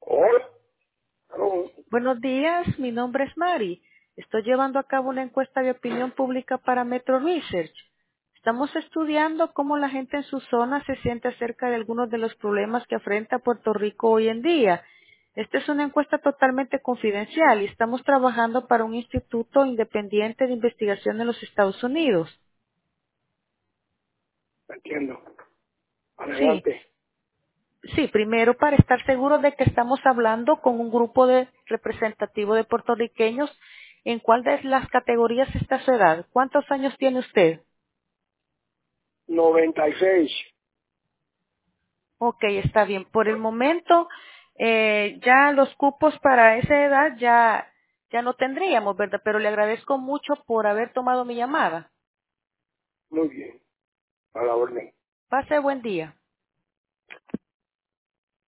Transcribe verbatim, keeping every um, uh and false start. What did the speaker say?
Hola, aló. Buenos días, mi nombre es Mari. Estoy llevando a cabo una encuesta de opinión pública para Metro Research. Estamos estudiando cómo la gente en su zona se siente acerca de algunos de los problemas que afrenta Puerto Rico hoy en día. Esta es una encuesta totalmente confidencial y estamos trabajando para un instituto independiente de investigación en los Estados Unidos. Entiendo. Sí, Adelante. sí, primero para estar seguros de que estamos hablando con un grupo de representativo de puertorriqueños. ¿En cuál de las categorías está su edad? ¿Cuántos años tiene usted? noventa y seis. Ok, está bien. Por el momento, eh, ya los cupos para esa edad ya, ya no tendríamos, ¿verdad? Pero le agradezco mucho por haber tomado mi llamada. Muy bien. A la orden. Pase buen día.